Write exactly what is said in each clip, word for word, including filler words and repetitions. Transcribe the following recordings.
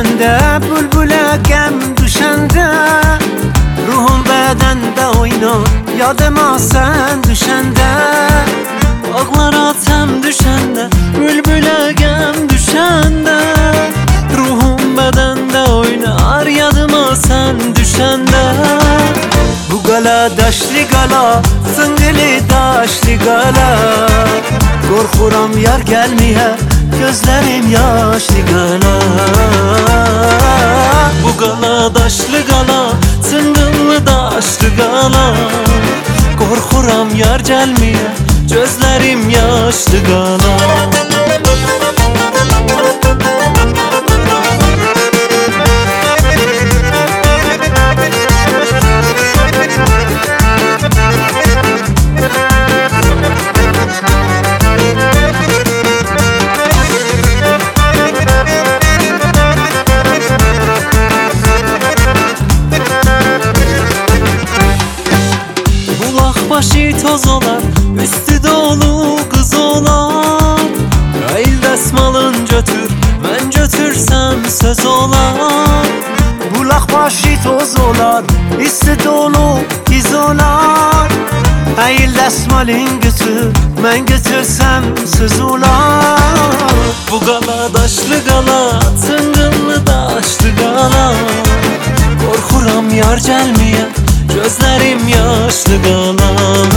düşende, bülbüle gem düşende, ruhum bedende oynar, yadıma sen düşende. Ağlar atem düşende, bülbüle gem düşende, ruhum bedende oynar, yadıma sen düşende. Bu gala daşlı gala, sıngılı daşlı gala, korkuram yar gelmeye, gözlerim yaşlı gala. Bu gala daşlı gala, sıngılı daşlı gala, korkuram yar gelmeye, gözlerim yaşlı gala. Başı toz olan, üstü dolu kız olan, el desmalın götür, ben götürsem söz olan. Bulak başı toz olan, üstü dolu kız olan, el desmalın götür, ben götürsem söz olan. Bu gala daşlı gala, tıngıllı daşlı gala, korkuram yar gelmeye, gözlerim yaşlı gala.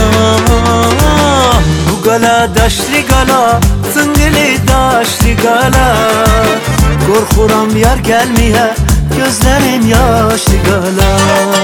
Bu gala daşlı gala, tıngılı daşlı gala, korkuram yar gelmeye, gözlerim yaşlı gala.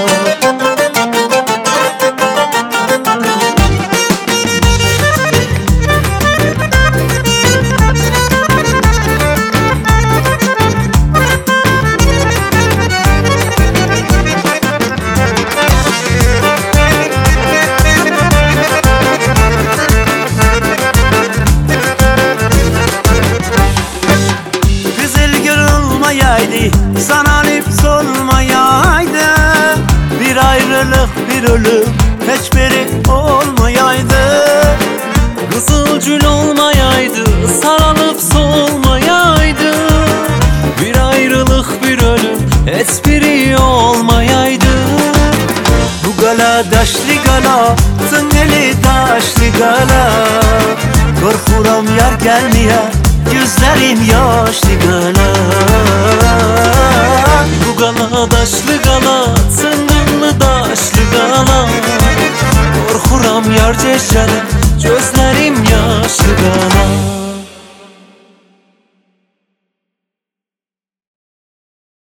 Sana lips olmayaydı, bir ayrılık bir ölüm hiçbiri olmayaydı. Kızılgül olmayaydı, sarılıp solmayaydı, bir ayrılık bir ölüm hiçbiri olmayaydı. Bu gala daşlı gala, tıngılı daşlı gala, korkuram yar gelmeye, gözlerim yaşlı gala. Bu gala daşlı gala, tıngılı daşlı gala, korkuram yar geçene, gözlerim yaşlı gala.